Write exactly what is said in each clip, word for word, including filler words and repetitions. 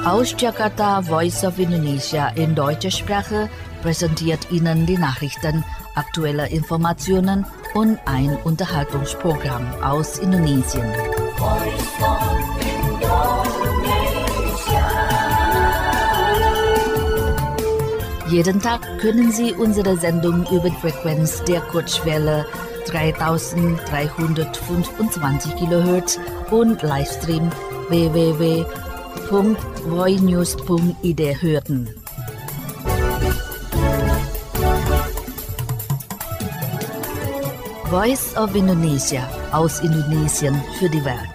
Aus Jakarta, Voice of Indonesia in deutscher Sprache präsentiert Ihnen die Nachrichten, aktuelle Informationen und ein Unterhaltungsprogramm aus Indonesien. Voice of Indonesia. Jeden Tag können Sie unsere Sendung über die Frequenz der Kurzwelle dreitausenddreihundertfünfundzwanzig Kilohertz und Livestream w w w punkt voinews punkt i d hören. Voice of Indonesia aus Indonesien für die Welt.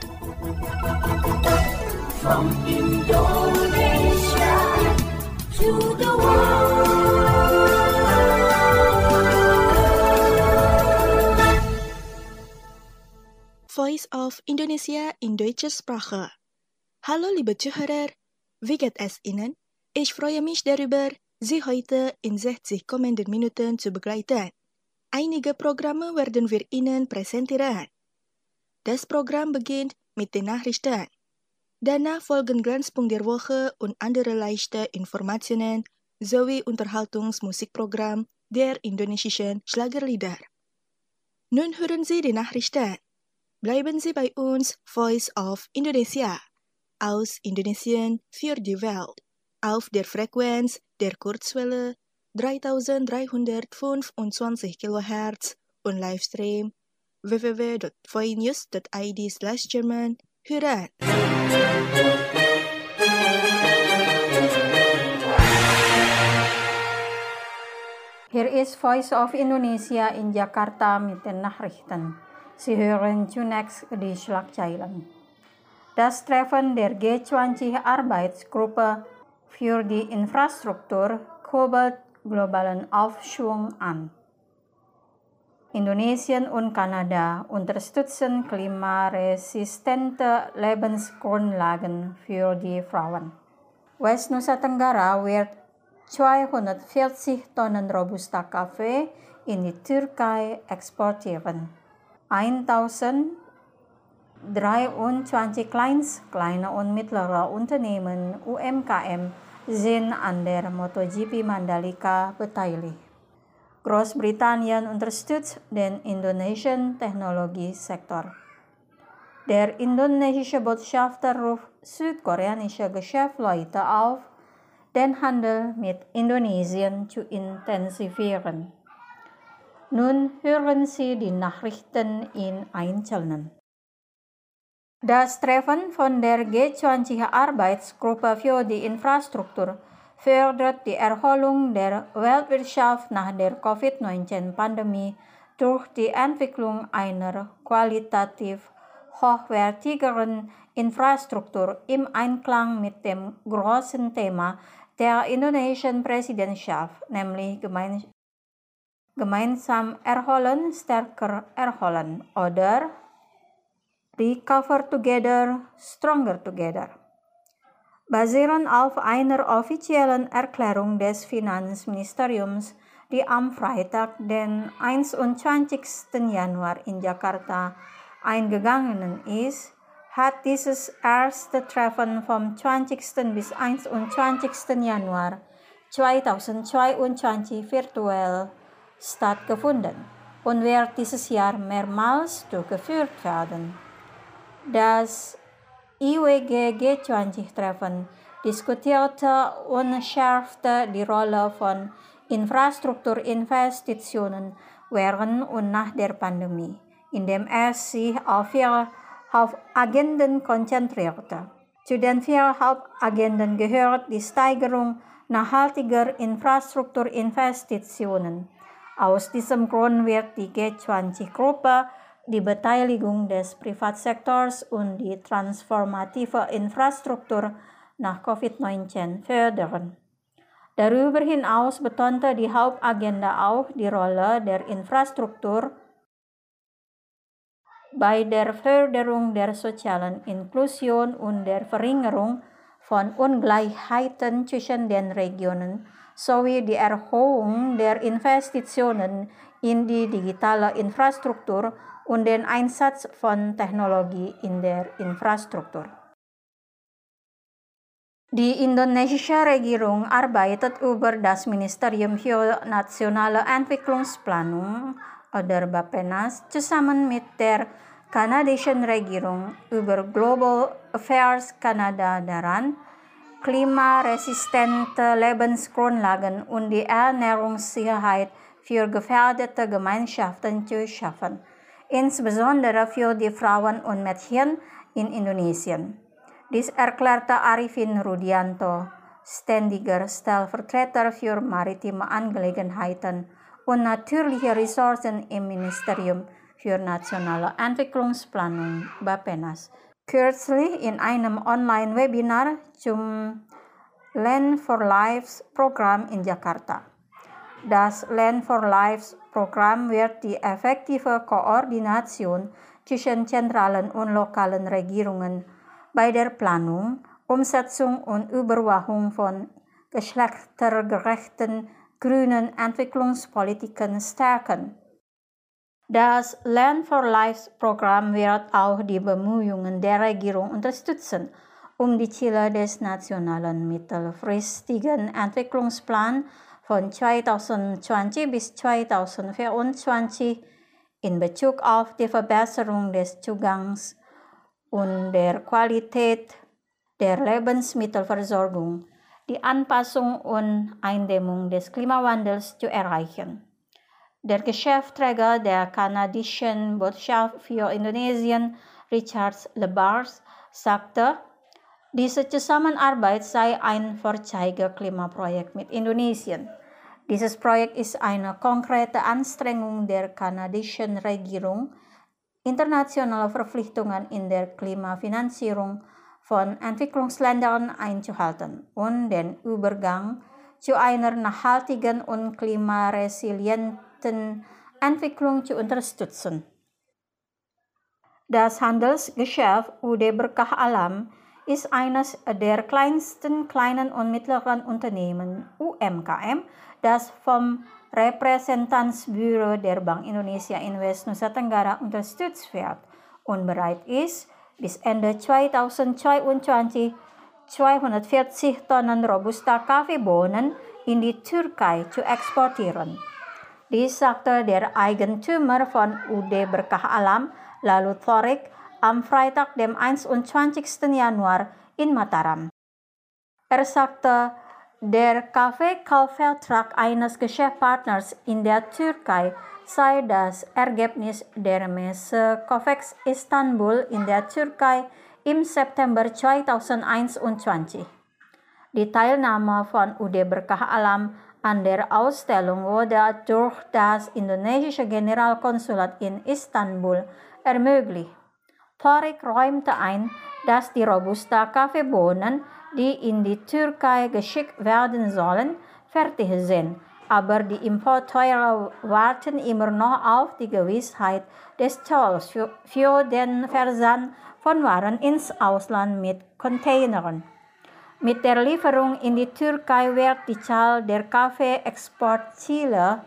From Indonesia to the world. Voice of Indonesia in deutscher Sprache. Hallo liebe Zuhörer, wie geht es Ihnen? Ich freue mich darüber, Sie heute in sechzig kommenden Minuten zu begleiten. Einige Programme werden wir Ihnen präsentieren. Das Programm beginnt mit den Nachrichten. Danach folgen Glanzpunkt der Woche und andere leichte Informationen sowie Unterhaltungsmusikprogramm der indonesischen Schlagerlieder. Nun hören Sie die Nachrichten. Bleiben Sie bei uns, Voice of Indonesia. Aus Indonesien für die Welt, auf der Frequenz der Kurzwelle dreitausenddreihundertfünfundzwanzig Kilohertz und Livestream w w w punkt voinews punkt i d slash German hören. Hier ist Voice of Indonesia in Jakarta mit den Nachrichten. Sie hören zunächst die Schlagzeilen. Das Treffen der G zwanzig-Arbeitsgruppe für die Infrastruktur kurbelt globalen Aufschwung an. Indonesien und Kanada unterstützen klimaresistente Lebensgrundlagen für die Frauen. West Nusa Tenggara wird zweihundertvierzig Tonnen Robusta Kaffee in die Türkei exportieren. tausenddreiundzwanzig Kleins, kleine und mittlere Unternehmen U M K M sind an der MotoGP Mandalika beteiligt. Großbritannien unterstützt den indonesischen Technologiesektor. Der indonesische Botschafter ruft südkoreanische Geschäftsleute auf, den Handel mit Indonesien zu intensivieren. Nun hören Sie die Nachrichten in Einzelnen. Das Treffen von der G zwanzig-Arbeitsgruppe für die Infrastruktur fördert die Erholung der Weltwirtschaft nach der Covid neunzehn-Pandemie durch die Entwicklung einer qualitativ hochwertigeren Infrastruktur im Einklang mit dem großen Thema der indonesischen Präsidentschaft, nämlich gemein gemeinsam erholen, stärker erholen oder Recover Together, Stronger Together. Basierend auf einer offiziellen Erklärung des Finanzministeriums, die am Freitag, den einundzwanzigsten Januar in Jakarta eingegangen ist, hat dieses erste Treffen vom zwanzigsten bis einundzwanzigsten Januar zweitausendzweiundzwanzig virtuell stattgefunden und wird dieses Jahr mehrmals durchgeführt werden. Das I W G G zwanzig-Treffen diskutierte und schärfte die Rolle von Infrastrukturinvestitionen während und nach der Pandemie, indem es sich auf vier Hauptagenden konzentrierte. Zu den vier Hauptagenden gehört die Steigerung nachhaltiger Infrastrukturinvestitionen. Aus diesem Grund wird die G zwanzig-Gruppe die Beteiligung des Privatsektors und die transformative Infrastruktur nach Covid neunzehn fördern. Darüber hinaus betonte die Hauptagenda auch die Rolle der Infrastruktur bei der Förderung der sozialen Inklusion und der Verringerung von Ungleichheiten zwischen den Regionen sowie die Erhöhung der Investitionen in die digitale Infrastruktur und den Einsatz von Technologie in der Infrastruktur. Die indonesische Regierung arbeitet über das Ministerium für nationale Entwicklungsplanung oder Bappenas zusammen mit der kanadischen Regierung über Global Affairs Kanada daran, klimaresistente Lebensgrundlagen und die Ernährungssicherheit für gefährdete Gemeinschaften zu schaffen, insbesondere für die Frauen und Mädchen in Indonesien. Dies erklärte Arifin Rudianto, ständiger Stellvertreter für maritime Angelegenheiten und natürliche Ressourcen im Ministerium für nationale Entwicklungsplanung Bappenas, kürzlich in einem Online-Webinar zum Land for Lives Programm in Jakarta. Das Land for Lives Programm wird die effektive Koordination zwischen zentralen und lokalen Regierungen bei der Planung, Umsetzung und Überwachung von geschlechtergerechten grünen Entwicklungspolitiken stärken. Das Land for Lives Programm wird auch die Bemühungen der Regierung unterstützen, um die Ziele des nationalen mittelfristigen Entwicklungsplans von zweitausendzwanzig bis zweitausendvierundzwanzig in Bezug auf die Verbesserung des Zugangs und der Qualität der Lebensmittelversorgung, die Anpassung und Eindämmung des Klimawandels zu erreichen. Der Geschäftsträger der kanadischen Botschaft für Indonesien, Richard Lebars, sagte, diese Zusammenarbeit sei ein Vorzeige-Klimaprojekt mit Indonesien. Dieses Projekt ist eine konkrete Anstrengung der kanadischen Regierung, internationale Verpflichtungen in der Klimafinanzierung von Entwicklungsländern einzuhalten und den Übergang zu einer nachhaltigen und klimaresilienten Entwicklung zu unterstützen. Das Handelsgeschäft U D Berkah Alam ist eines der kleinsten kleinen und mittleren Unternehmen U M K M, das vom Repräsentanzbüro der Bank Indonesia in West Nusa Tenggara unterstützt wird und bereit ist, bis Ende zweitausendzweiundzwanzig zweihundertvierzig Tonnen Robusta Kaffeebohnen in die Türkei zu exportieren. Dies sagte der Eigentümer von U D Berkah Alam, Lalu Thorik, am Freitag, dem einundzwanzigsten Januar in Mataram. Er sagte, der Kaffeekaufvertrag eines Geschäftspartners in der Türkei sei das Ergebnis der Messe COFEX Istanbul in der Türkei im September zweitausendeinundzwanzig. Die Teilnahme von U D Berkah Alam an der Ausstellung wurde durch das indonesische Generalkonsulat in Istanbul ermöglicht. Thorik räumte ein, dass die Robusta Kaffeebohnen, die in die Türkei geschickt werden sollen, fertig sind, aber die Importeure warten immer noch auf die Gewissheit des Zolls für, für den Versand von Waren ins Ausland mit Containern. Mit der Lieferung in die Türkei wird die Zahl der Kaffee-Exportziele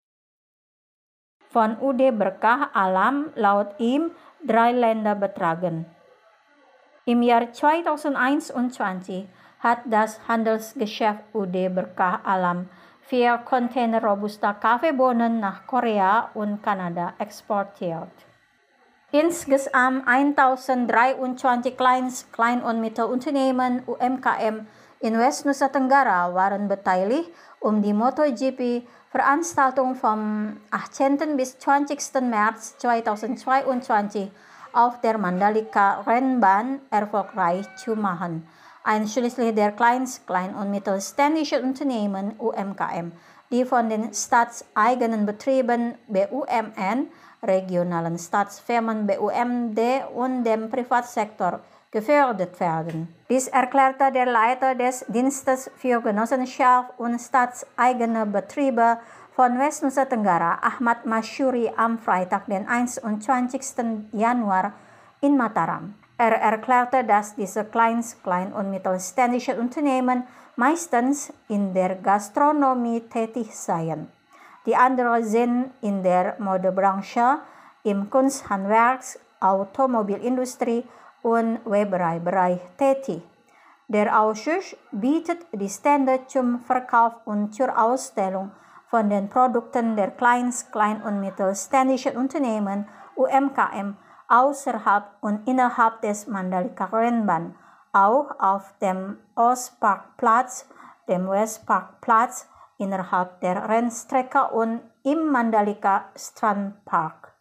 von U D Berkah Alam laut ihm drei Länder betragen. Im Jahr zweitausendeinundzwanzig hat das Handelsgeschäft U D Berkah Alam vier Container Robusta Kaffeebohnen nach Korea und Kanada exportiert. Insgesamt tausenddreiundzwanzig Kleins-, Klein- und Mittelunternehmen U M K M in West Nusa Tenggara waren beteiligt, um die MotoGP-Veranstaltung vom achtzehnten bis zwanzigsten März zweitausendzweiundzwanzig auf der Mandalika Rennbahn erfolgreich zu machen, einschließlich der Kleins-, Klein- und Mittelständischen Unternehmen U M K M, die von den staatseigenen Betrieben B U M N, regionalen Staatsfirmen B U M D und dem Privatsektor gefördert werden. Dies erklärte der Leiter des Dienstes für Genossenschaft und staatseigene Betriebe von West Nusa Tenggara, Ahmad Masyuri, am Freitag, den einundzwanzigsten Januar in Mataram. Er erklärte, dass diese Kleins-, Klein- und Mittelständischen Unternehmen meistens in der Gastronomie tätig seien. Die anderen sind in der Modebranche, im Kunsthandwerk, Automobilindustrie und Webereibereich tätig. Der Ausschuss bietet die Stände zum Verkauf und zur Ausstellung von den Produkten der Kleins-, Klein- und Mittelständischen Unternehmen U M K M außerhalb und innerhalb des Mandalika-Rennbahn, auch auf dem Ostparkplatz, dem Westparkplatz, innerhalb der Rennstrecke und im Mandalika Strandpark.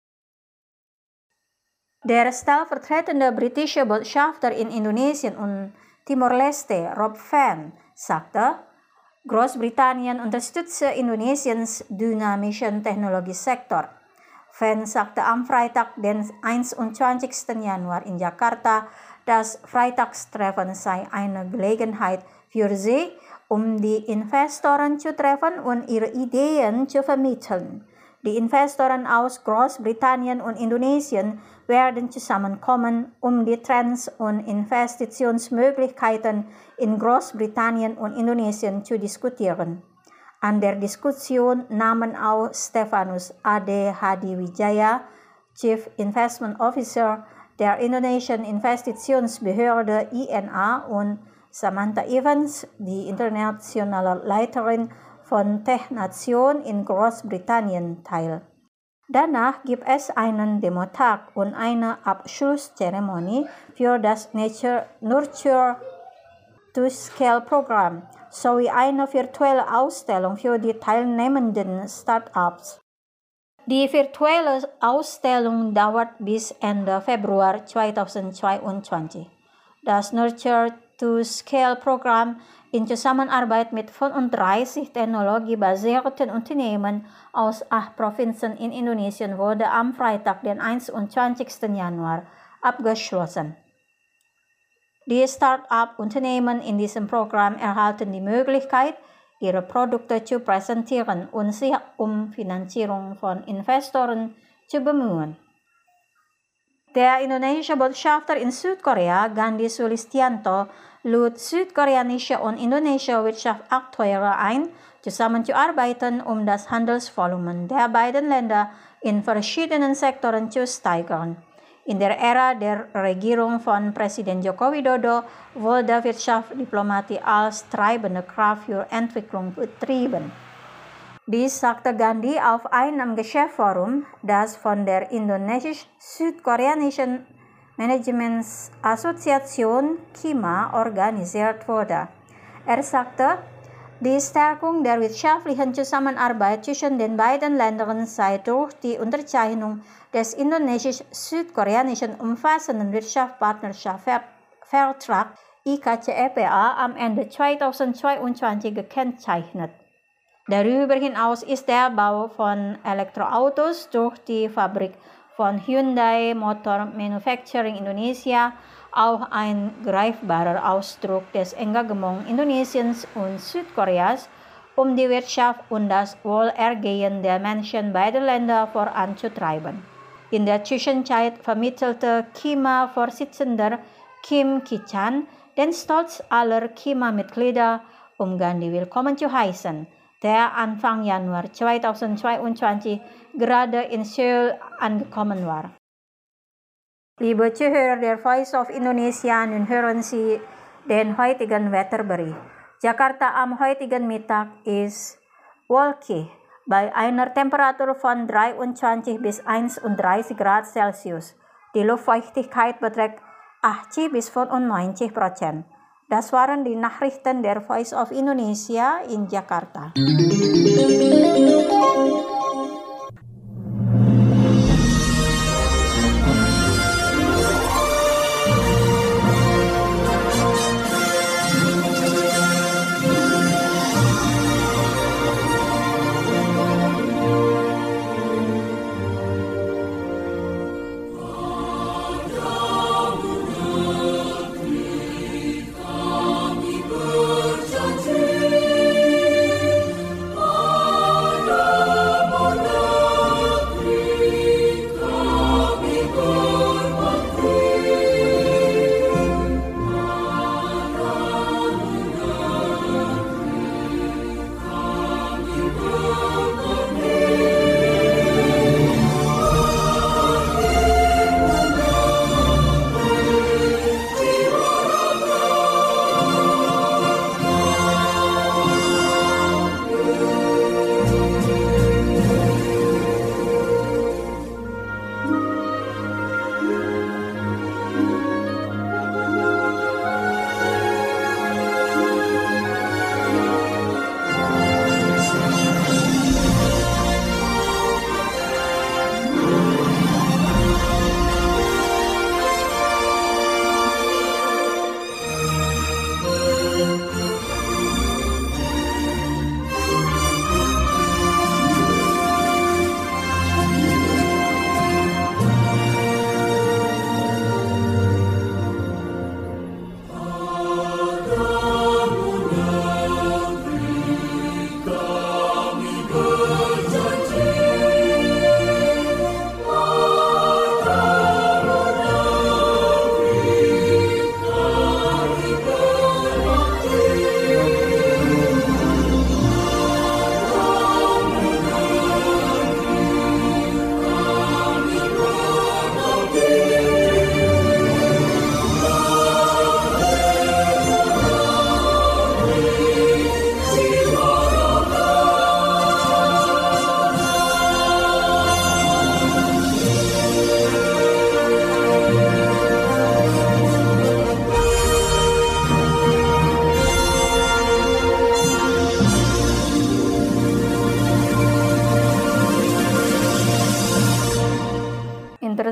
Der stellvertretende britische Botschafter in Indonesien und Timor-Leste, Rob Van, sagte, Großbritannien unterstütze Indonesiens dynamischen Technologiesektor. Van sagte am Freitag, den einundzwanzigsten Januar in Jakarta, das Freitagstreffen sei eine Gelegenheit für sie, um die Investoren zu treffen und ihre Ideen zu vermitteln. Die Investoren aus Großbritannien und Indonesien werden zusammenkommen, um die Trends und Investitionsmöglichkeiten in Großbritannien und Indonesien zu diskutieren. An der Diskussion nahmen auch Stefanus Ade Hadiwijaya, Chief Investment Officer der Indonesischen Investitionsbehörde I N A, und Samantha Evans, die internationale Leiterin von TechNation in Großbritannien, teil. Danach gibt es einen Demotag und eine Abschlusszeremonie für das Nature, Nurture to Scale Programm sowie eine virtuelle Ausstellung für die teilnehmenden Startups. Die virtuelle Ausstellung dauert bis Ende Februar zweitausendzweiundzwanzig. Das Nurture to Scale Programm in Zusammenarbeit mit fünfunddreißig technologiebasierten Unternehmen aus acht Provinzen in Indonesien wurde am Freitag, den einundzwanzigsten Januar, abgeschlossen. Die Start-up-Unternehmen in diesem Programm erhalten die Möglichkeit, ihre Produkte zu präsentieren und sich um Finanzierung von Investoren zu bemühen. Der indonesische Botschafter in Südkorea, Gandhi Sulistianto, lud südkoreanische und indonesische Wirtschaftsakteure ein, zusammenzuarbeiten, um das Handelsvolumen der beiden Länder in verschiedenen Sektoren zu steigern. In der Ära der Regierung von Präsident Joko Widodo wurde Wirtschaftsdiplomatie als treibende Kraft für Entwicklung betrieben. Dies sagte Gandhi auf einem Geschäftsforum, das von der indonesisch-südkoreanischen Managementsassoziation K I M A organisiert wurde. Er sagte, die Stärkung der wirtschaftlichen Zusammenarbeit zwischen den beiden Ländern sei durch die Unterzeichnung des indonesisch-südkoreanischen umfassenden Wirtschaftspartnerschaftsvertrag I K C E P A am Ende zweitausendzweiundzwanzig gekennzeichnet. Darüber hinaus ist der Bau von Elektroautos durch die Fabrik von Hyundai Motor Manufacturing Indonesia auch ein greifbarer Ausdruck des Engagements Indonesiens und Südkoreas, um die Wirtschaft und das Wohlergehen der Menschen beider Länder voranzutreiben. In der Zwischenzeit vermittelte K I M A-Vorsitzender Kim Ki-chan den Stolz aller K I M A-Mitglieder, um Gandhi willkommen zu heißen, der Anfang Januar zweitausendzweiundzwanzig gerade in Seoul angekommen war. Liebe Zuhörer der Voice of Indonesia, nun hören Sie den heutigen Wetterbericht. Jakarta am heutigen Mittag ist wolkig bei einer Temperatur von dreiundzwanzig bis einunddreißig Grad Celsius. Die Luftfeuchtigkeit beträgt achtzig bis fünfundneunzig Prozent. Das waren die Nachrichten der Voice of Indonesia in Jakarta. Oh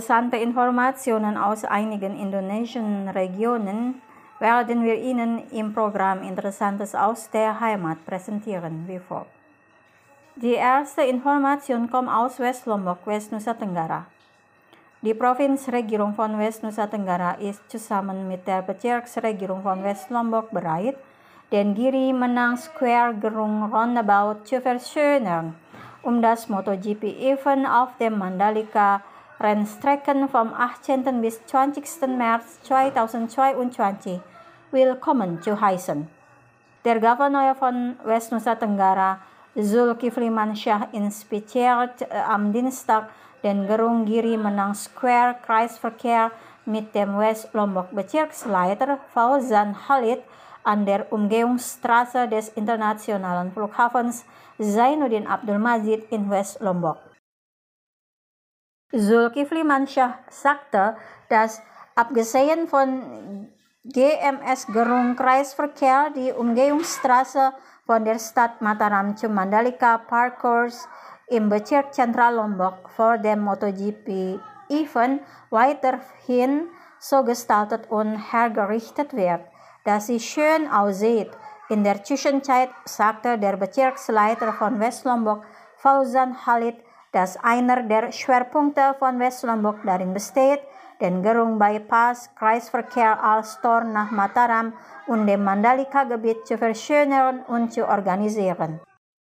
Interessante Informationen aus einigen indonesischen Regionen werden wir Ihnen im Programm Interessantes aus der Heimat präsentieren, wie folgt. Die erste Information kommt aus West Lombok, West Nusa Tenggara. Die Provinzregierung von West Nusa Tenggara ist zusammen mit der Bezirksregierung von West Lombok bereit, den Giri Menang Square Gerung Roundabout zu verschönern, um das MotoGP-Event auf dem Mandalika Rennstrecken vom achtzehnten bis zwanzigsten März zweitausendzweiundzwanzig willkommen zu heißen. Der Gouverneur von West Nusa Tenggara, Zulkifli Mansyah, inspiziert am Dienstag den Gerung Giri Menang Square Kreisverkehr mit dem West Lombok Bezirksleiter Fauzan Khalid an der Umgehungsstraße des internationalen Flughafens Zainuddin Abdul Majid in West Lombok. Zulkifli Mansyah sagte, dass abgesehen von G M S Gerung Kreisverkehr die Umgehungsstraße von der Stadt Mataram zum Mandalika Parkcourse im Bezirk Zentral Lombok vor dem MotoGP-Event weiterhin so gestaltet und hergerichtet wird, dass sie schön aussieht. In der Zwischenzeit sagte der Bezirksleiter von West Lombok, Fauzan Khalid, dass einer der Schwerpunkte von West Lombok darin besteht, den Gerung Bypass Kreisverkehr als Tor nach Mataram und dem Mandalika-Gebiet zu verschönern und zu organisieren.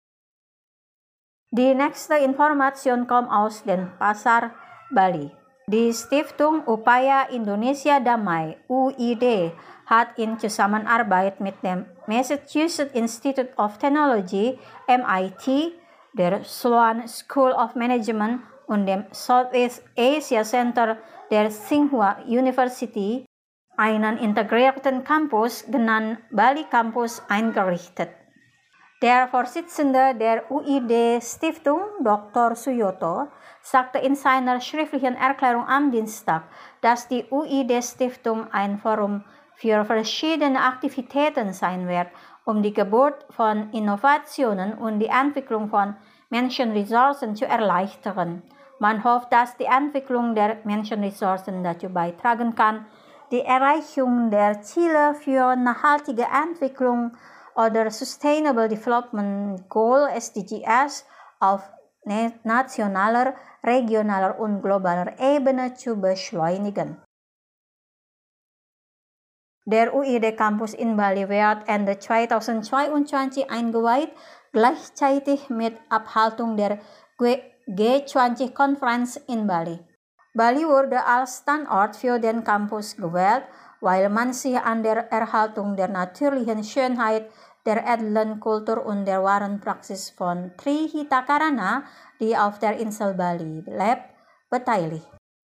Die nächste Information kommt aus Denpasar, Bali. Die Stiftung Upaya Indonesia Damai U I D hat in Zusammenarbeit mit dem Massachusetts Institute of Technology M I T, der Sloan School of Management und dem Southeast Asia Center der Tsinghua University einen integrierten Campus genannt Bali Campus eingerichtet. Der Vorsitzende der U I D-Stiftung, Doktor Suyoto, sagte in seiner schriftlichen Erklärung am Dienstag, dass die U I D-Stiftung ein Forum für verschiedene Aktivitäten sein wird, um die Geburt von Innovationen und die Entwicklung von Menschenressourcen zu erleichtern. Man hofft, dass die Entwicklung der Menschenressourcen dazu beitragen kann, die Erreichung der Ziele für nachhaltige Entwicklung oder Sustainable Development Goal S D Gs auf nationaler, regionaler und globaler Ebene zu beschleunigen. Der U I D-Campus in Bali wird Ende zweitausendzweiundzwanzig eingeweiht, gleichzeitig mit Abhaltung der G zwanzig-Konferenz in Bali. Bali wurde als Standort für den Campus gewählt, weil man sich an der Erhaltung der natürlichen Schönheit, der edlen Kultur und der wahren Praxis von Trihita Karana, die auf der Insel Bali lebt, beteiligt.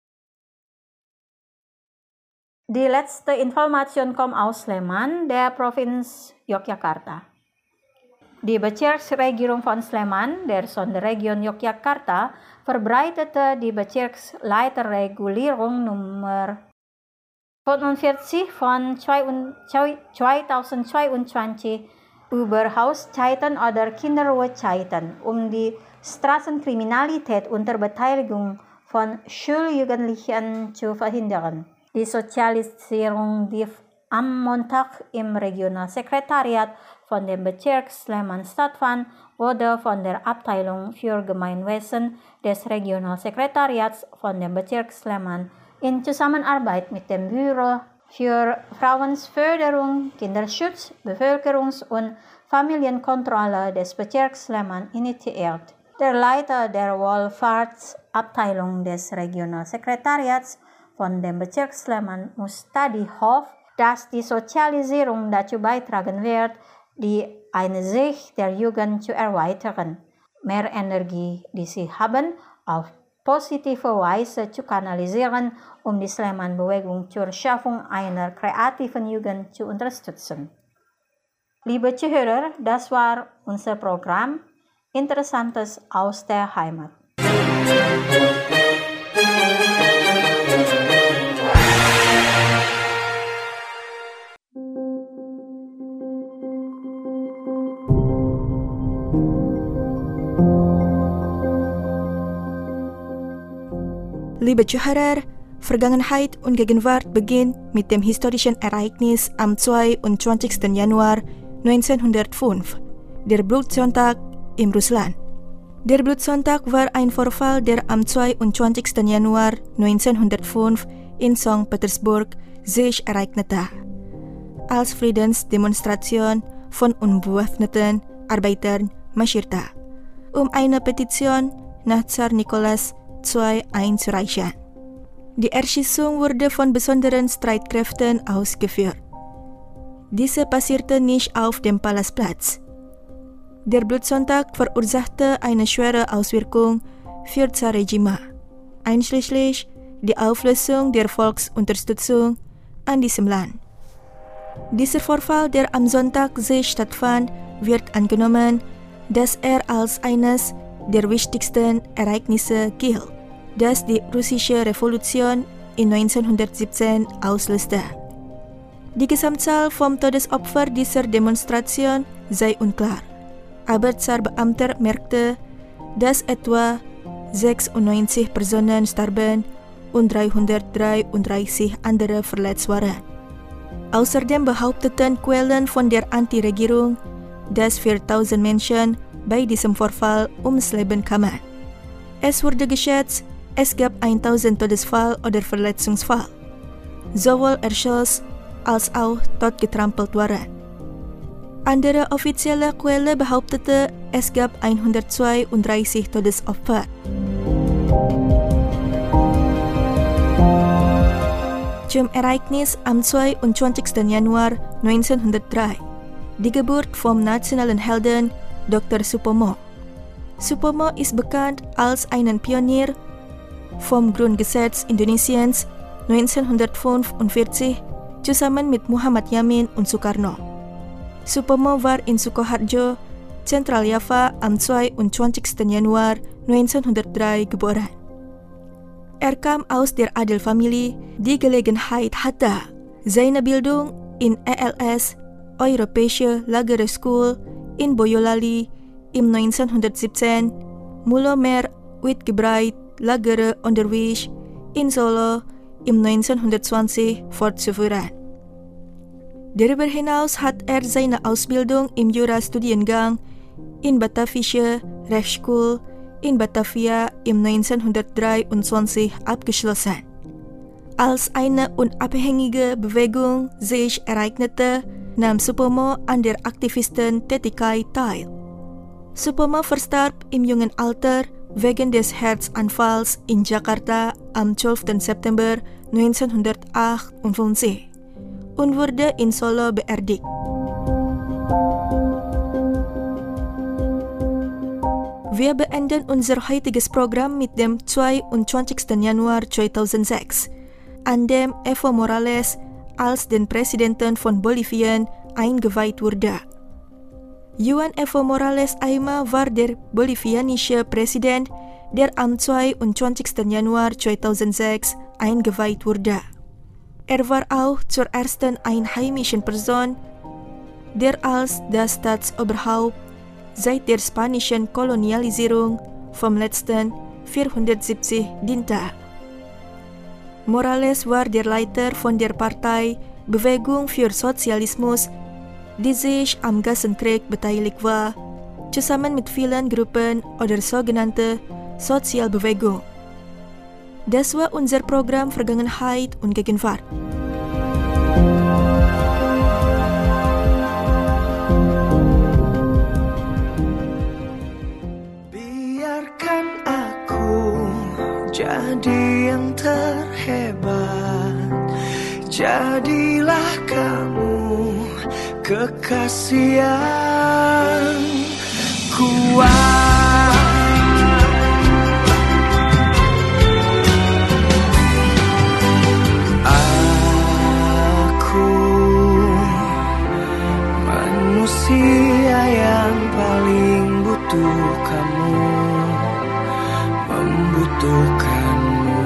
Die letzte Information kommt aus Sleman, der Provinz Yogyakarta. Die Bezirksregierung von Sleman, der Sonderregion Yogyakarta, verbreitete die Bezirksleiterregulierung Nummer fünfundvierzig von zweitausendzweiundzwanzig über Hauszeiten oder Kinderruhezeiten, um die Straßenkriminalität unter Beteiligung von Schuljugendlichen zu verhindern. Die Sozialisierung, die am Montag im Regionalsekretariat von dem Bezirk Sleman stattfand, wurde von der Abteilung für Gemeinwesen des Regionalsekretariats von dem Bezirk Sleman in Zusammenarbeit mit dem Büro für Frauenförderung, Kinderschutz, Bevölkerungs- und Familienkontrolle des Bezirks Sleman initiiert. Der Leiter der Wohlfahrtsabteilung des Regionalsekretariats von dem Bezirk Sleman, Mustadi, hofft, dass die Sozialisierung dazu beitragen wird, die Einsicht der Jugend zu erweitern, mehr Energie, die sie haben, auf positive Weise zu kanalisieren, um die Sleman-Bewegung zur Schaffung einer kreativen Jugend zu unterstützen. Liebe Zuhörer, das war unser Programm Interessantes aus der Heimat. Liebe Zuhörer, Vergangenheit und Gegenwart beginnt mit dem historischen Ereignis am zweiundzwanzigsten Januar neunzehnhundertfünf, der Blutsonntag in Russland. Der Blutsonntag war ein Vorfall, der am zweiundzwanzigsten Januar neunzehnhundertfünf in Sankt Petersburg sich ereignete, als Friedensdemonstration von unbewaffneten Arbeitern marschierte, um eine Petition nach Zar Nikolaus der Zweite einzureichen. Die Erschießung wurde von besonderen Streitkräften ausgeführt. Diese passierte nicht auf dem Palastplatz. Der Blutsonntag verursachte eine schwere Auswirkung für Zar-Regime, einschließlich die Auflösung der Volksunterstützung an diesem Land. Dieser Vorfall, der am Sonntag sich stattfand, wird angenommen, dass er als eines der wichtigsten Ereignisse gilt, das die russische Revolution in neunzehnhundertsiebzehn auslöste. Die Gesamtzahl von Todesopfern dieser Demonstration sei unklar, aber Zarbeamter merkte, dass etwa sechsundneunzig Personen starben und dreihundertdreiunddreißig andere verletzt waren. Außerdem behaupteten Quellen von der Anti-Regierung, dass viertausend Menschen bei diesem Vorfall ums Leben kamen. Es wurde geschätzt, es gab tausend Todesfall oder Verletzungsfall, sowohl erschoss als auch totgetrampelt waren. Andere offizielle Quelle behauptete, es gab hundertzweiunddreißig Todesopfer. Zum Ereignis am zweiundzwanzigsten Januar neunzehnhundertdrei, die Geburt vom nationalen Helden Doktor Supomo. Supomo ist bekannt als einen Pionier vom Grundgesetz Indonesiens neunzehnhundertfünfundvierzig zusammen mit Muhammad Yamin und Sukarno. Supomo war in Sukoharjo, Zentraljava am zweiundzwanzigsten Januar neunzehnhundertdrei geboren. Er kam aus der Adelfamilie, die Gelegenheit hatte, seine Bildung in E L S, Europäische Lagere School, in Boyolali im neunzehnhundertsiebzehn, Mulomer Uitgebreid Lagere Onderwijs in Solo im neunzehnhundertzwanzig fortzuführen. Darüber hinaus hat er seine Ausbildung im Jurastudiengang in Batavische Rechtsschule in Batavia im neunzehnhundertdreiundzwanzig abgeschlossen. Als eine unabhängige Bewegung sich ereignete, nahm Supomo an der Aktivistentätigkeit teil. Supomo verstarb im jungen Alter wegen des Herzanfalls in Jakarta am zwölften September neunzehnhundertachtundfünfzig und wurde in Solo beerdigt. Wir beenden unser heutiges Programm mit dem zweiundzwanzigsten Januar zweitausendsechs, an dem Evo Morales als den Präsidenten von Bolivien eingeweiht wurde. Juan Evo Morales Ayma war der bolivianische Präsident, der am zweiundzwanzigsten Januar zweitausendsechs eingeweiht wurde. Er war auch zur ersten einheimischen Person, der als das Staatsoberhaupt seit der spanischen Kolonialisierung vom letzten vierhundertsiebzig diente. Morales war der Leiter von der Partei Bewegung für Sozialismus, die sich am Gassenkrieg beteiligt war, zusammen mit vielen Gruppen oder sogenannte Sozialbewegung. Das war unser Programm Vergangenheit und Gegenwart. Biarkan aku jadi yang terhebat, jadilah kamu kekasih yang kuat. Aku manusia yang paling butuh kamu, membutuhkanmu.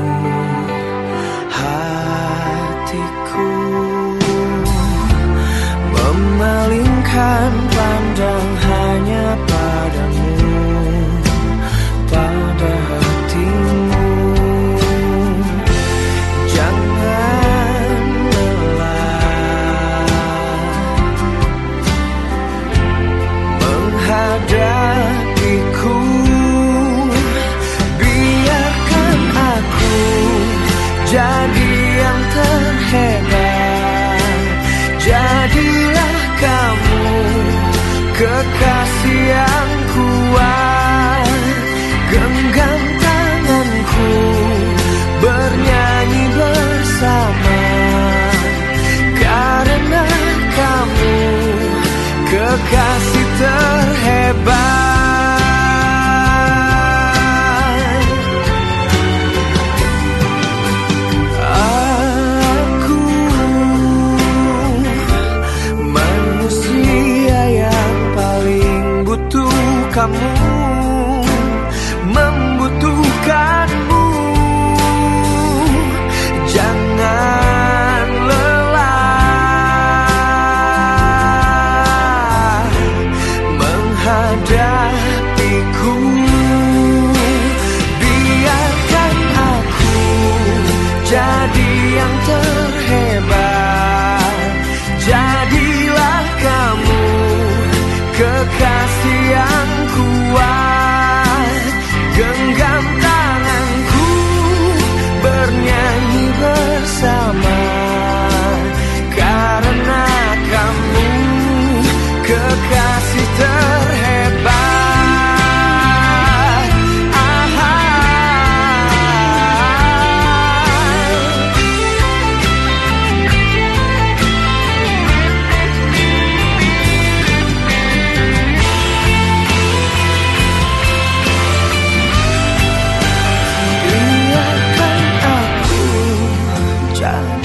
Hatiku memalingkan pandang hanya padamu.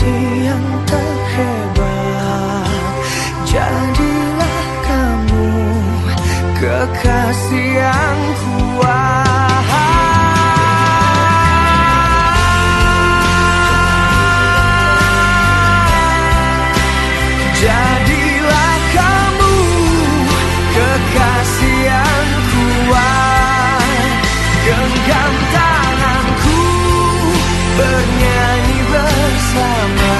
jadi yang terhebat. Jadilah kamu kekasih yang kuat. Jadilah kamu kekasih yang kuat. Genggam tanganku, bernyanyi bersama.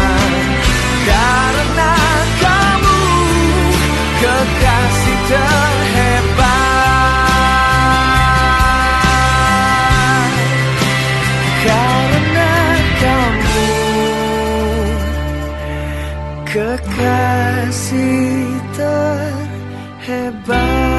Karena kamu kekasih terhebat. Karena kamu kekasih terhebat.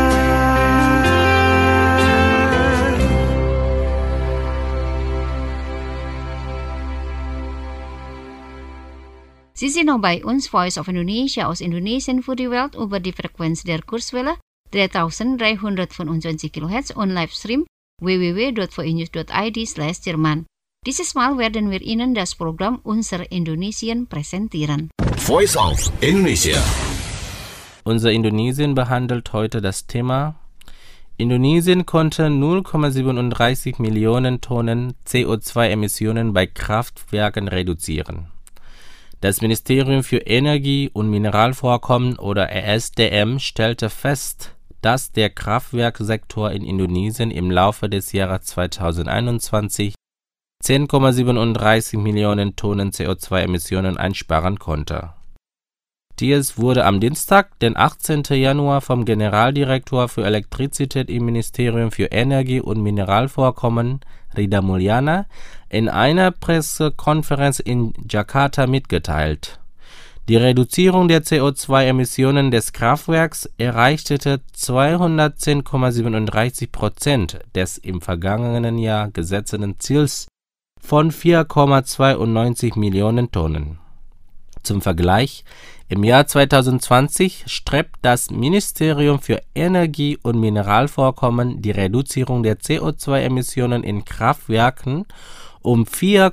Sie sind noch bei uns, Voice of Indonesia aus Indonesien für die Welt über die Frequenz der Kurzwelle dreitausenddreihundertfünfundzwanzig Kilohertz und Livestream w w w punkt v i news punkt i d slash Jerman. Dieses Mal werden wir Ihnen das Programm Unser Indonesien präsentieren. Voice of Indonesia. Unser Indonesien behandelt heute das Thema: Indonesien konnte null Komma siebenunddreißig Millionen Tonnen C O zwei Emissionen bei Kraftwerken reduzieren. Das Ministerium für Energie und Mineralvorkommen oder E S D M stellte fest, dass der Kraftwerksektor in Indonesien im Laufe des Jahres zweitausendeinundzwanzig zehn Komma siebenunddreißig Millionen Tonnen C O zwei Emissionen einsparen konnte. Dies wurde am Dienstag, den achtzehnten Januar, vom Generaldirektor für Elektrizität im Ministerium für Energie und Mineralvorkommen, Rida Mulyana, in einer Pressekonferenz in Jakarta mitgeteilt. Die Reduzierung der C O zwei Emissionen des Kraftwerks erreichte zweihundertzehn Komma siebenunddreißig Prozent des im vergangenen Jahr gesetzten Ziels von vier Komma zweiundneunzig Millionen Tonnen. Zum Vergleich: Im Jahr zweitausendzwanzig strebt das Ministerium für Energie und Mineralvorkommen die Reduzierung der C O zwei Emissionen in Kraftwerken um vier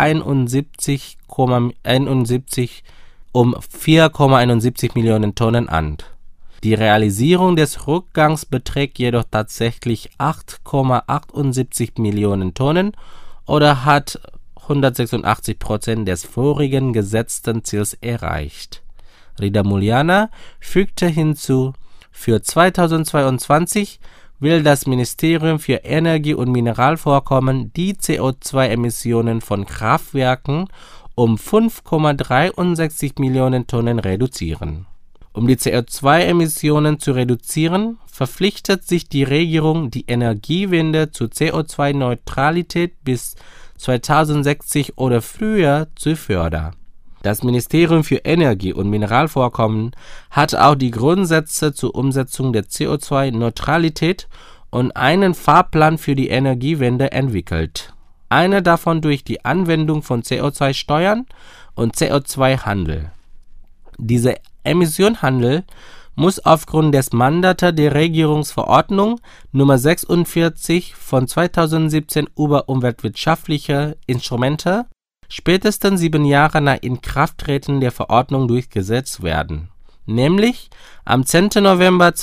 Komma einundsiebzig um vier Komma einundsiebzig Millionen Tonnen an. Die Realisierung des Rückgangs beträgt jedoch tatsächlich acht Komma achtundsiebzig Millionen Tonnen oder hat hundertsechsundachtzig Prozent des vorigen gesetzten Ziels erreicht. Rida Mulyana fügte hinzu, für zweitausendzweiundzwanzig will das Ministerium für Energie und Mineralvorkommen die C O zwei Emissionen von Kraftwerken um fünf Komma dreiundsechzig Millionen Tonnen reduzieren. Um die C O zwei Emissionen zu reduzieren, verpflichtet sich die Regierung, die Energiewende zur C O zwei Neutralität bis zweitausendsechzig oder früher zu fördern. Das Ministerium für Energie und Mineralvorkommen hat auch die Grundsätze zur Umsetzung der C O zwei Neutralität und einen Fahrplan für die Energiewende entwickelt. Einer davon durch die Anwendung von C O zwei Steuern und C O zwei Handel. Dieser Emissionhandel muss aufgrund des Mandats der Regierungsverordnung Nummer sechsundvierzig von zweitausendsiebzehn über umweltwirtschaftliche Instrumente spätestens sieben Jahre nach Inkrafttreten der Verordnung durchgesetzt werden, nämlich am zehnten November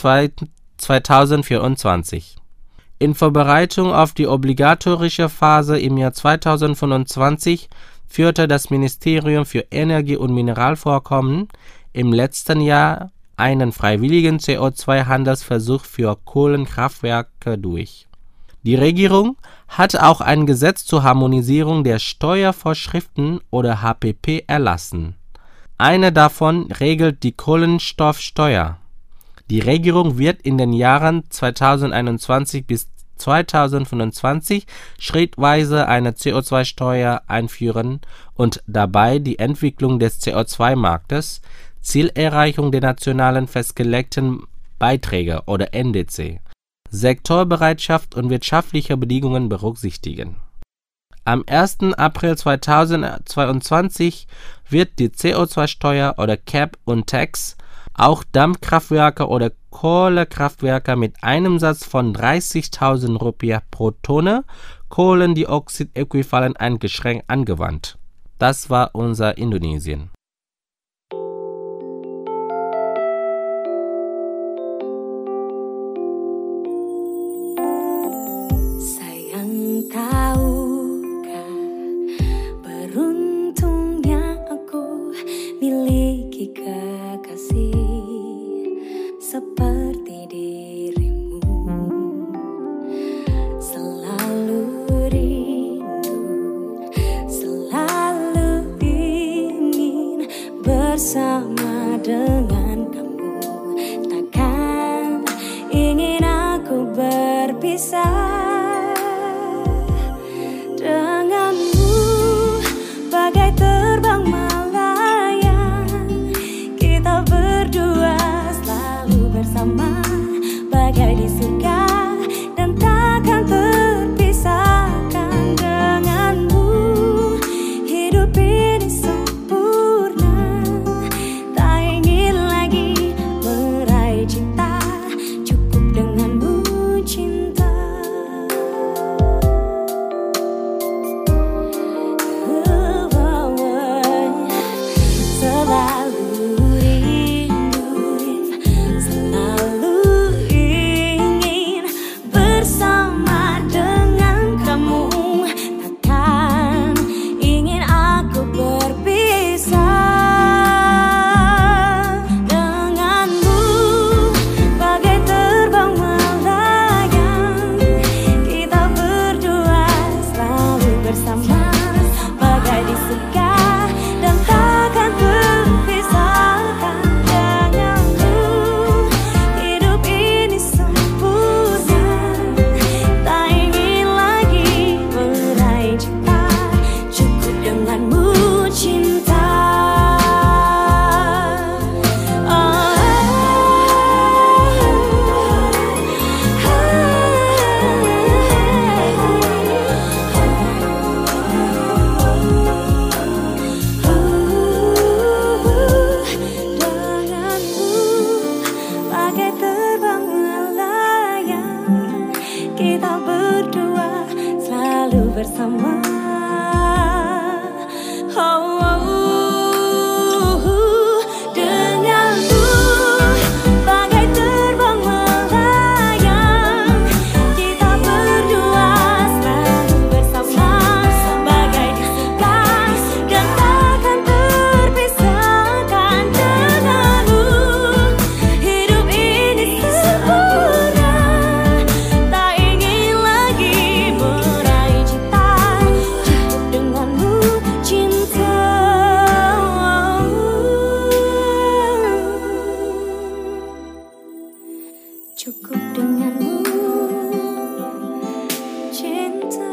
zweitausendvierundzwanzig. In Vorbereitung auf die obligatorische Phase im Jahr zweitausendfünfundzwanzig führte das Ministerium für Energie und Mineralvorkommen im letzten Jahr einen freiwilligen C O zwei Handelsversuch für Kohlenkraftwerke durch. Die Regierung hat auch ein Gesetz zur Harmonisierung der Steuervorschriften oder H P P erlassen. Eine davon regelt die Kohlenstoffsteuer. Die Regierung wird in den Jahren zweitausendeinundzwanzig bis zweitausendfünfundzwanzig schrittweise eine C O zwei Steuer einführen und dabei die Entwicklung des C O zwei Marktes, Zielerreichung der nationalen festgelegten Beiträge oder N D C, Sektorbereitschaft und wirtschaftliche Bedingungen berücksichtigen. Am ersten April zweitausendzweiundzwanzig wird die C O zwei Steuer oder Cap und Tax auch Dampfkraftwerke oder Kohlekraftwerke mit einem Satz von dreißigtausend Rupien pro Tonne Kohlendioxid-Äquivalent eingeschränkt angewandt. Das war unser Indonesien. Sayang, tahukah beruntungnya aku miliki kekasih seperti dirimu, selalu rindu, selalu ingin bersama dengan kamu. Takkan ingin aku berpisah denganmu, bagai terbang melayang. Kita berdua selalu bersama, bagai di surga dan takkan terpisahkan denganmu. Hidup ini sempurna, tak ingin lagi meraih cinta, cukup denganmu cinta. Selalu rindu, selalu ingin bersama dengan kamu. Takkan ingin aku berpisah denganmu, bagai terbang melayang. Kita berdua selalu bersama, bagai di surga dan takkan terpisahkan denganmu. Hidup ini sempurna, tak ingin lagi meraih cinta, cukup denganmu cinta. Denganmu, bagai terbang melayang. Kita berdua selalu bersama. Oh, oh, oh. Denganmu, bagai terbang melayang. Kita berdua selalu bersama, bagai di surga dan takkan terpisahkan denganmu. Hidup ini sempurna, tak ingin lagi meraih cinta, cukup denganmu cinta. Cukup denganmu cinta.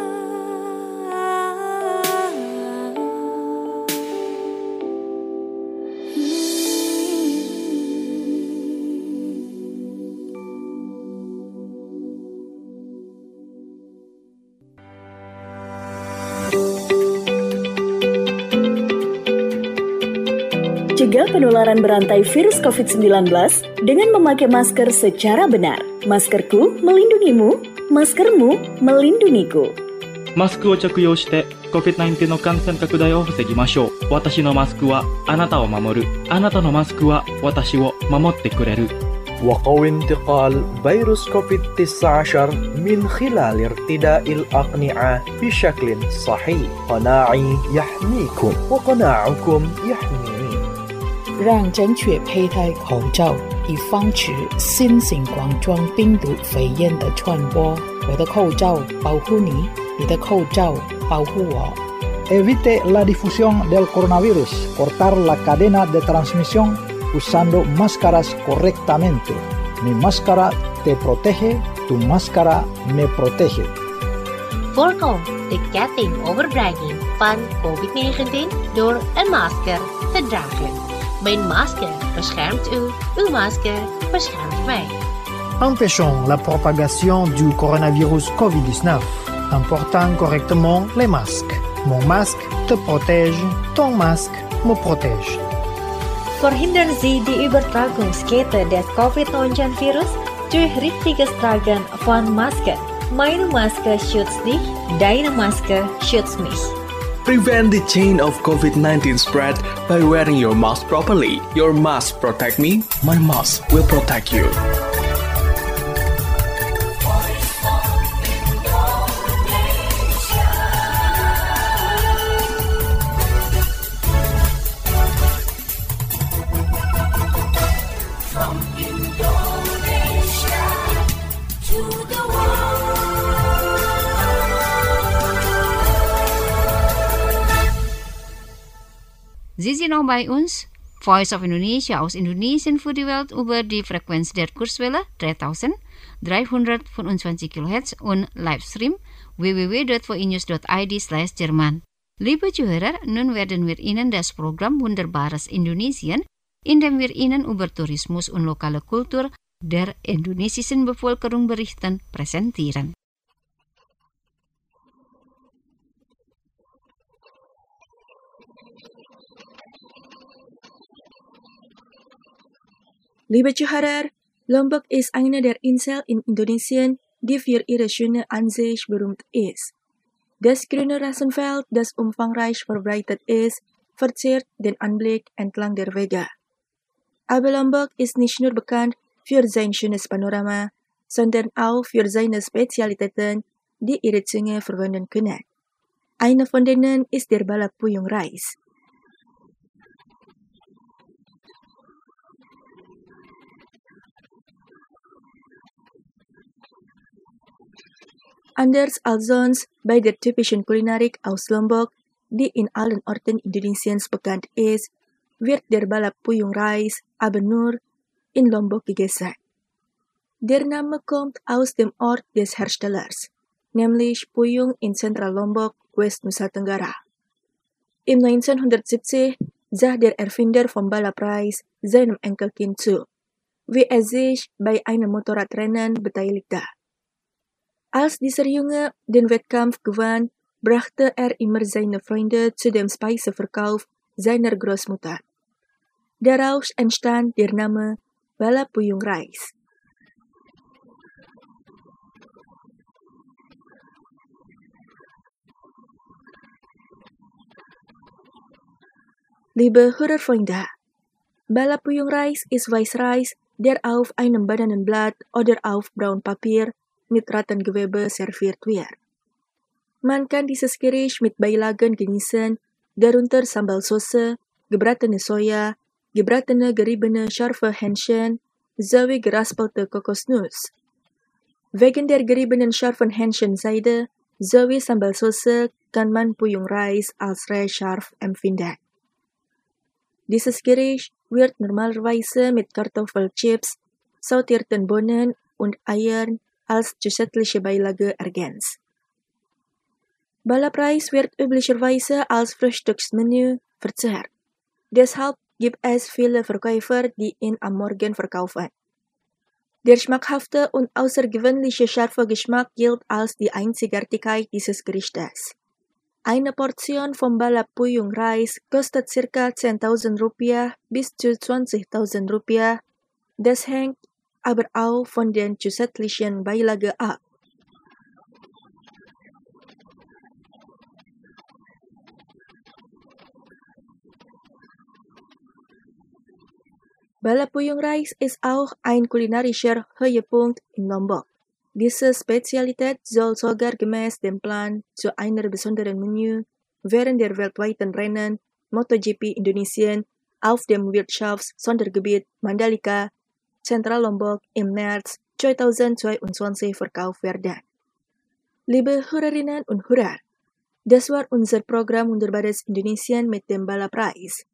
Cegah penularan berantai virus covid sembilan belas dengan memakai masker secara benar. Maskerku melindungimu, maskermu melindungiku. マスクを着用して コビッドナインティーン の感染拡大を防ぎましょう。私のマスクはあなたを守る。あなたのマスクは私を守ってくれる。 وقوي انتقال فيروس كوفيد تسعة عشر من خلال ارتداء الأقنعة بشكل صحيح. قناعي يحميكم وقناعكم يحميني. 让正确佩戴口罩，以防止新型冠状病毒肺炎的传播。我的口罩保护你，你的口罩保护我。 Evite la difusión del coronavirus. Cortar la cadena de transmisión usando máscaras correctamente. Mi máscara te protege, tu máscara me protege. Voorkom de ketting overbrenging van covid negentien door een masker te dragen. Mijn masker beschermt u, uw masker beschermt mij. Empêchons la propagation du coronavirus covid dix-neuf en portant correctement les masques. Mon masque te protège, ton masque me protège. Verhindern Sie die Übertragungskette des covid neunzehn-Virus durch richtiges Tragen von Masken. Meine Maske schützt dich, deine Maske schützt mich. Prevent the chain of COVID nineteen spread by wearing your mask properly. Your mask protect me, my mask will protect you. Sie sind noch bei uns, Voice of Indonesia aus Indonesien für die Welt über die Frequenz der Kurzwelle dreitausenddreihundertfünfundzwanzig Kilohertz und Livestream w w w dot v i news dot i d slash Jerman. Liebe Zuhörer, nun werden wir Ihnen das Programm Wunderbares Indonesien, in dem wir Ihnen über Tourismus und lokale Kultur der indonesischen Bevölkerung berichten, präsentieren. Liebe Zuhörer, Lombok ist eine der Inseln in Indonesien, die für ihre schöne Ansicht berühmt ist. Das grüne Rasenfeld, das umfangreich verbreitet ist, verzerrt den Anblick entlang der Wege. Aber Lombok ist nicht nur bekannt für sein schönes Panorama, sondern auch für seine Spezialitäten, die ihre Zunge verwenden können. Eine von denen ist der Balap Puyung Reis. Anders als sonst bei der typischen Kulinarik aus Lombok, die in allen Orten Indonesiens bekannt ist, wird der Balap Puyung Reis aber nur in Lombok gegessen. Der Name kommt aus dem Ort des Herstellers, nämlich Puyung in Zentral Lombok, West Nusa Tenggara. Im neunzehnhundertsiebzig sah der Erfinder vom Balap Reis seinem Enkelkind zu, wie er sich bei einem Motorradrennen beteiligte. Als dieser Junge den Wettkampf gewann, brachte er immer seine Freunde zu dem Speiseverkauf seiner Großmutter. Daraus entstand der Name Balap Puyung Reis. Liebe Hörerfreunde, Balap Puyung Reis ist Weißreis, der auf einem Bananenblatt oder auf Braunpapier mit Rattengewebe serviert wird. Man kann dieses Gericht mit Beilagen genießen, darunter Sambal Soße, gebratene Soja, gebratene geriebene scharfe Hähnchen sowie geraspelte Kokosnuss. Wegen der geriebenen scharfen Hähnchenseide sowie Sambal Soße kann man Puyung Reis als recht scharf empfinden. Dieses Gericht wird normalerweise mit Kartoffelchips, sautierten Bohnen und Eiern als zusätzliche Beilage ergänzt. Balap Reis wird üblicherweise als Frühstücksmenü verzehrt. Deshalb gibt es viele Verkäufer, die ihn am Morgen verkaufen. Der schmackhafte und außergewöhnliche scharfe Geschmack gilt als die Einzigartigkeit dieses Gerichtes. Eine Portion vom Balap Puyung Reis kostet ca. zehntausend Rupiah bis zu zwanzigtausend Rupiah. Das hängt aber auch von den zusätzlichen Beilage ab. Balap Puyung Reis ist auch ein kulinarischer Höhepunkt in Lombok. Diese Spezialität soll sogar gemäß dem Plan zu einer besonderen Menü während der weltweiten Rennen MotoGP Indonesien auf dem Wirtschafts-Sondergebiet Mandalika, Zentral Lombok im März zweitausendzweiundzwanzig verkauft werden. Liebe Hörerinnen und Hörer, das war unser Programm Wunderbares Indonesien mit dem Balap Reis.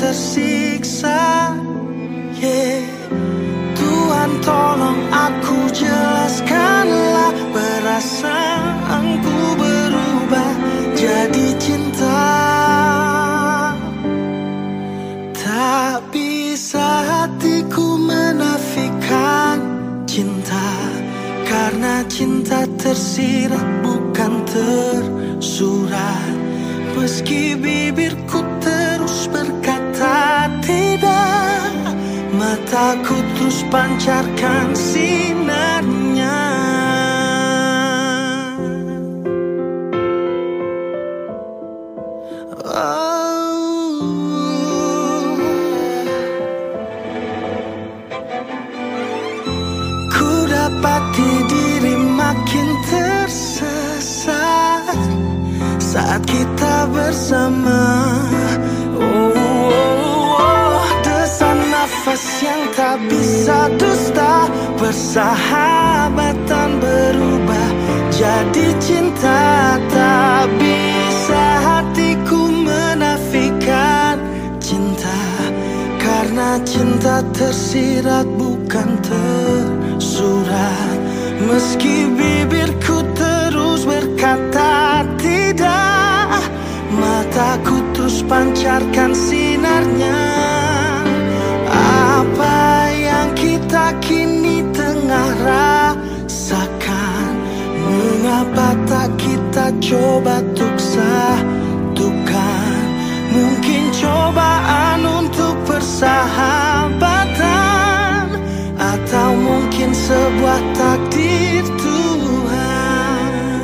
tersiksa. Yeah. Tuhan tolong aku jelaskanlah, perasaanku berubah jadi cinta. Tak bisa hatiku menafikan cinta, karena cinta tersirat bukan tersurat. Meski bibirku terus berkata tidak, mataku terus pancarkan sinarnya. Oh. Ku dapati diri makin tersesat saat kita bersama. Oh, oh, oh. Desan nafas yang tak bisa dusta, persahabatan berubah jadi cinta. Tak bisa hatiku menafikan cinta, karena cinta tersirat bukan tersurat. Meski bibirku terus berkata tidak, mataku terus pancarkan sinarnya. Apa yang kita kini tengah rasakan, mengapa tak kita coba untuk satukan? Mungkin cobaan untuk persahabatan, atau mungkin sebuah takdir Tuhan.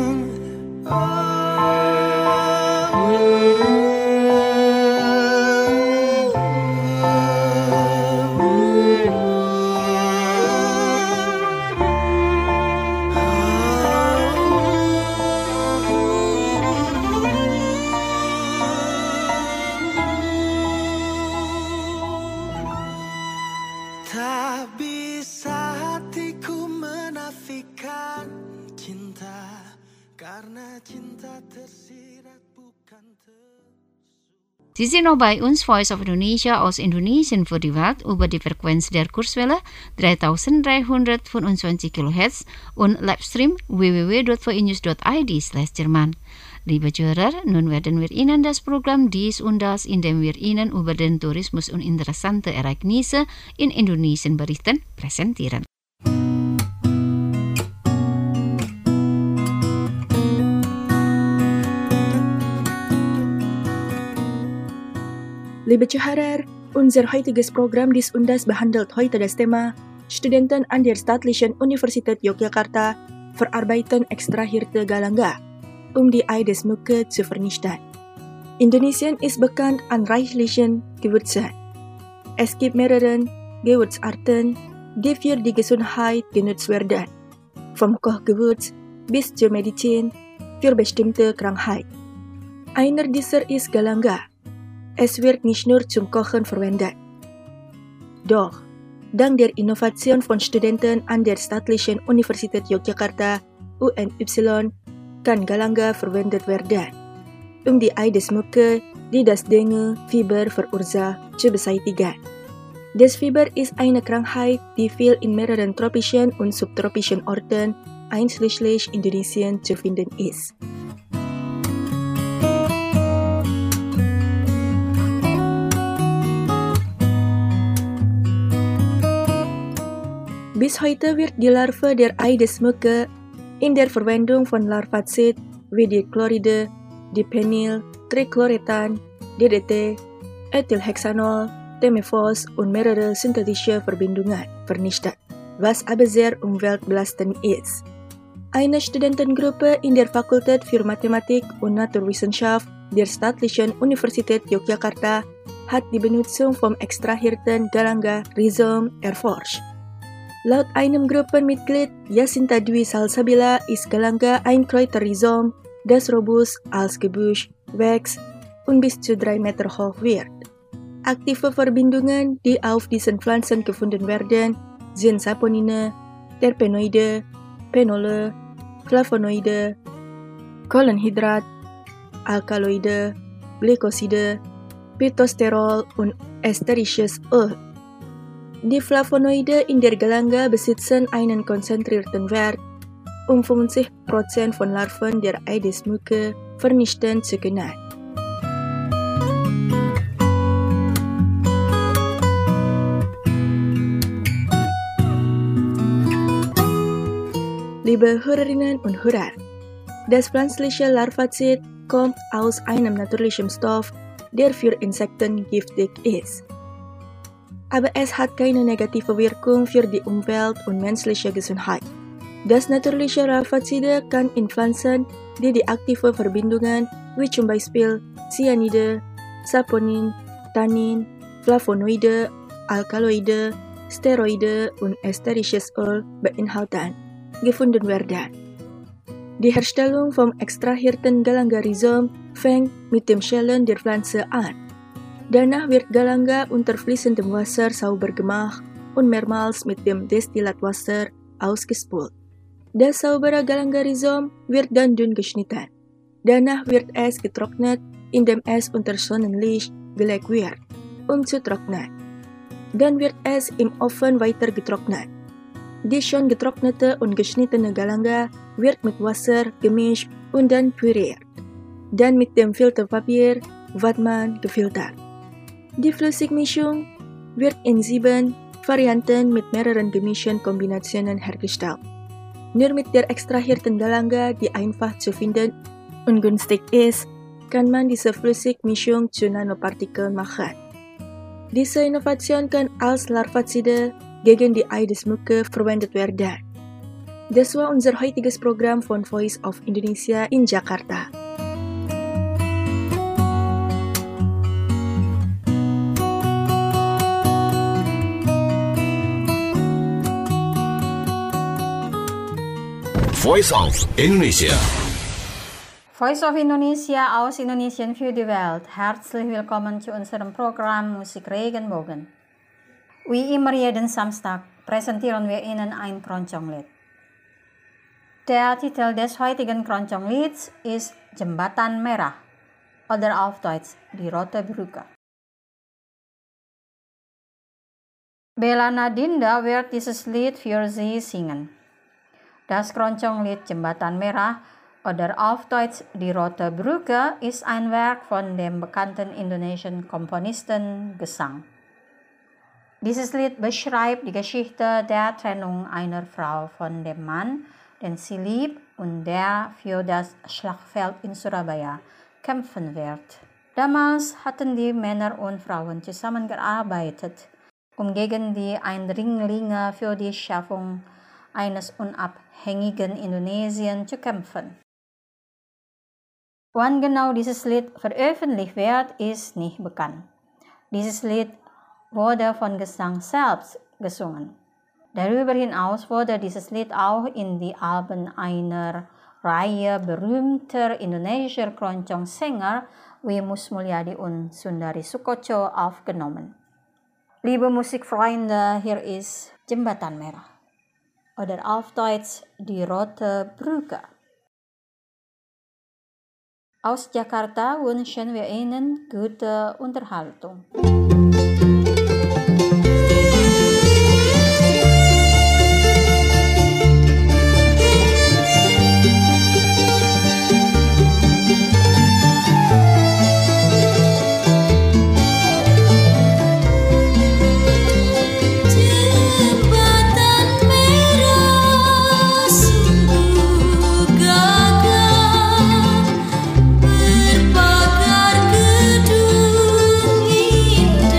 Tak bisa hatiku menafikan cinta, karena cinta tersirat bukan tersurat. Sie sind noch bei uns, Voice of Indonesia aus Indonesien für die Welt, über die Frequenz der Kurzwelle dreitausenddreihundertfünfundzwanzig Kilohertz und Livestream w w w punkt v i news punkt i d slash Jerman. Liebe Zuhörer, nun werden wir Ihnen das Programm Dies und Das, in dem wir Ihnen über den Tourismus und interessante Ereignisse in Indonesien berichten, präsentieren. Liebe Zuhörer, unser heutiges Programm Dies und Das behandelt heute das Thema Studenten an der Staatlichen Universität Yogyakarta verarbeiten Extrahirte Galanga, um die Eidesmucke zu vernichten. Indonesien ist bekannt an reichlichen Gewürzen. Es gibt mehrere Gewürzarten, die für die Gesundheit genutzt werden, vom Kochgewürz bis zur Medizin für bestimmte Krankheiten. Einer dieser ist Galanga. Es wird nicht nur zum Kochen verwendet. Doch, dank der Innovation von Studenten an der Staatlichen Universität Yogyakarta U N Y kann Galanga verwendet werden, um die Eidesmucke, die das Dengue-Fieber verursacht, zu beseitigen. Das Fieber ist eine Krankheit, die viel in mehreren tropischen und subtropischen Orten, einschließlich Indonesien, zu finden ist. Bis heute wird die Larve der Eidesmucke in der Verwendung von Larvazid wie Dichloride, Dipenyl, Trichloretan, D D T, Ethylhexanol, Temefos und mehrere synthetische Verbindungen vernichtet, was aber sehr umweltbelastend ist. Eine Studentengruppe in der Fakultät für Mathematik und Naturwissenschaft der Staatlichen Universität Yogyakarta hat die Benutzung vom extrahierten Galanga Rhizom erforscht. Laut einem Gruppenmitglied, Jacinta Dwi Salsabila, ist Galanga ein Kräuterrhizom, das robust als Gebüsch wächst und bis zu drei Meter hoch wird. Aktive Verbindungen, die auf diesen Pflanzen gefunden werden, sind Saponine, Terpenoide, Phenole, Flavonoide, Kohlenhydrat, Alkaloide, Glykoside, Phytosterol und ätherisches Öl. Die Flavonoide in der Galanga besitzen einen konzentrierten Wert, um fünfzig Prozent von Larven der Aedes-Mücke vernichten zu können. Liebe Hörerinnen und Hörer, das pflanzliche Larvazid kommt aus einem natürlichen Stoff, der für Insekten giftig ist. Aber es hat keine negative Wirkung für die Umwelt und menschliche Gesundheit. Das natürliche Larvazide kann in Pflanzen, die die aktive Verbindungen wie zum Beispiel Cyanide, Saponin, Tannin, Flavonoide, Alkaloide, Steroide und ätherisches Öl beinhalten, gefunden werden. Die Herstellung vom extrahierten Galanga-Rhizom fängt mit dem Schälen der Pflanze an. Danach wird Galanga unter fließendem Wasser sauber gemacht und mehrmals mit dem Destillatwasser ausgespült. Das saubere Galanga-Rhizom wird dann dünn geschnitten. Danach wird es getrocknet, indem es unter Sonnenlicht gelegt wird, um zu trocknen. Dann wird es im Ofen weiter getrocknet. Die schon getrocknete und geschnittene Galanga wird mit Wasser gemischt und dann püriert. Dann mit dem Filterpapier Wattmann gefiltert. Die Flüssigmischung wird in sieben Varianten mit mehreren gemischen Kombinationen hergestellt. Nur mit der extrahierten Galanga, die einfach zu finden und günstig ist, kann man diese Flüssigmischung zu Nanopartikeln machen. Diese Innovation kann als Larvazide gegen die Aedes-Mücke verwendet werden. Das war unser heutiges Programm von Voice of Indonesia in Jakarta. Voice of Indonesia. Voice of Indonesia aus Indonesien für die Welt. Herzlich willkommen zu unserem Programm Musik Regenbogen. Wie immer jeden Samstag präsentieren wir Ihnen ein Keroncong-Lied. Der Titel des heutigen Keroncong-Lieds ist Jembatan Merah oder auf Deutsch Die Rote Brücke. Bella Nadinda wird dieses Lied für Sie singen. Das Keroncong-Lied Jembatan Merah oder auf Deutsch Die Rote Brücke ist ein Werk von dem bekannten indonesischen Komponisten Gesang. Dieses Lied beschreibt die Geschichte der Trennung einer Frau von dem Mann, den sie liebt und der für das Schlachtfeld in Surabaya kämpfen wird. Damals hatten die Männer und Frauen zusammengearbeitet, um gegen die Eindringlinge für die Schaffung eines unabhängigen Indonesien zu kämpfen. Wann genau dieses Lied veröffentlicht wird, ist nicht bekannt. Dieses Lied wurde von Gesang selbst gesungen. Darüber hinaus wurde dieses Lied auch in die Alben einer Reihe berühmter indonesischer Keroncong-Sänger wie Mus Mulyadi und Sundari Soekotjo aufgenommen. Liebe Musikfreunde, hier ist Jembatan Merah oder auf Deutsch Die Rote Brücke. Aus Jakarta wünschen wir Ihnen gute Unterhaltung. Berpagar gedung indah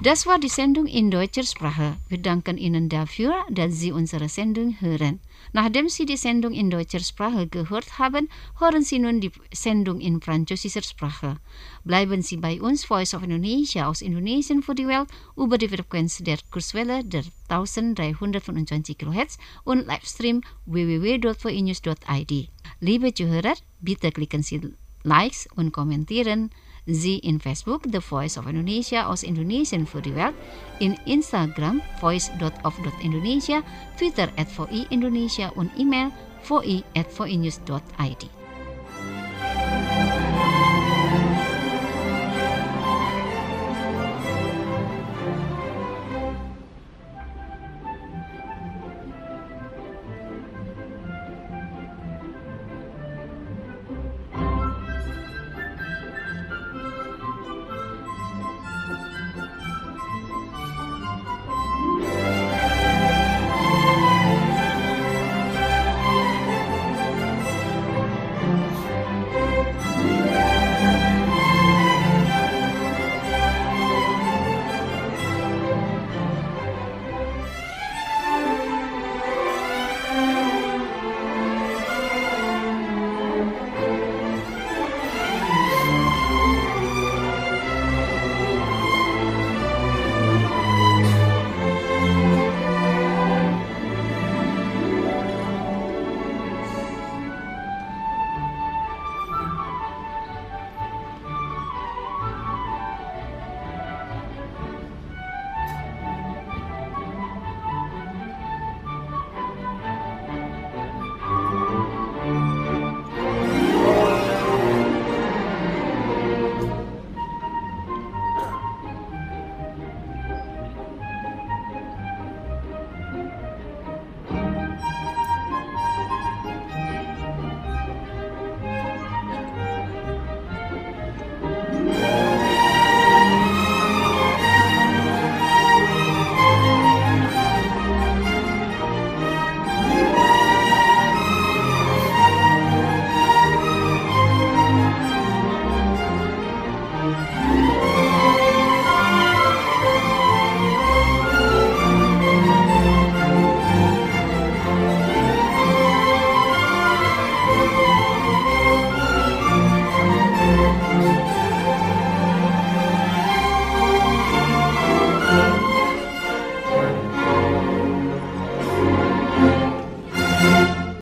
Das war die Sendung in deutscher Sprache. Wir danken Ihnen dafür, dass Sie unsere Sendung hören. Nachdem Sie die Sendung in deutscher Sprache gehört haben, hören Sie nun die Sendung in französischer Sprache. Bleiben Sie bei uns, Voice of Indonesia aus Indonesien für die Welt, über die Frequenz der Kurswelle der dreizehnhundertfünfundzwanzig Kilohertz und Livestream w w w dot v i news dot i d. Liebe Zuhörer, bitte klicken Sie Likes und kommentieren Sie in Facebook The Voice of Indonesia aus Indonesien für die Welt, in Instagram voice dot of dot indonesia, Twitter at v i indonesia und E-Mail v i at v i news dot i d.